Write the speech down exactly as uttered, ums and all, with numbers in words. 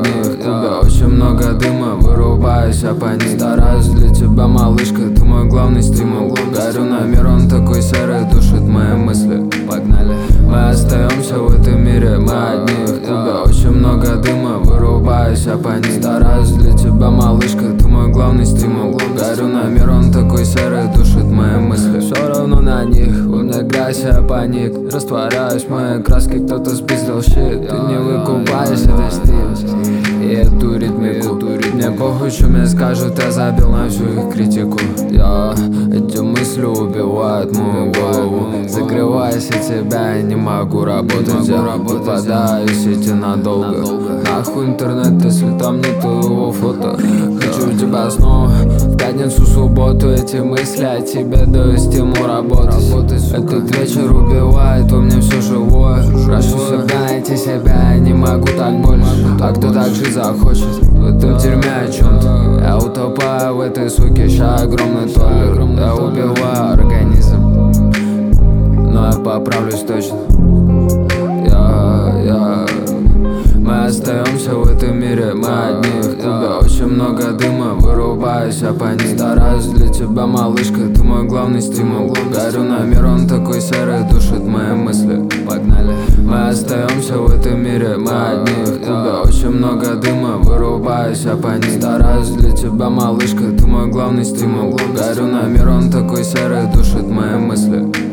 одни в клубе. Очень много дыма, вырубаюсь оппонент. Стараюсь для тебя, малышка, ты мой главный стимул. Горю на мир, он такой серый, душит мои мысли. Погнали. Мы остаемся в этом мире, мы одни в клубе. Очень много дыма, вырубаюсь оппонент. Стараюсь для тебя, малышка, ты мой главный стимул. Горю на мир, он такой серый, душит мои мысли. Все равно на них, у меня грязь, я паник. Растворяюсь в моей краске, кто-то спиздил щит. Ты не выкупаешь, это стиль и эту ритмику. Мне похуй, что мне скажут, я забил на всю их критику. Я, эти мысли убивают мою голову. Закрываясь от тебя, я не могу работать. Я выпадаю из сети надолго. Нахуй интернет, если там нет твоего фото. Хочу тебя снова в пятницу, субботу. Эти мысли о тебе дают стимул работать. Этот вечер убивает во мне все живое. Прошу себя найти себя, я не могу так больше. А кто так жить захочет в этом дерьме о чем-то? Я утопаю в этой суке, ща огромный толлер. Я убиваю организм, но я поправлюсь точно. Я, я Мы остаемся в этом мире, мы одни в клубе. Очень много дыма, вырубаюсь оппонент. Стараюсь для тебя, малышка, ты мой главный стимул. Горю на мир, он такой серый, душит мои мысли. Погнали. Мы остаемся в этом мире, мы одни в клубе. Очень много дыма, вырубаюсь оппонент. Стараюсь для тебя, малышка, ты мой главный стимул. Горю на мир, он такой серый, душит мои мысли.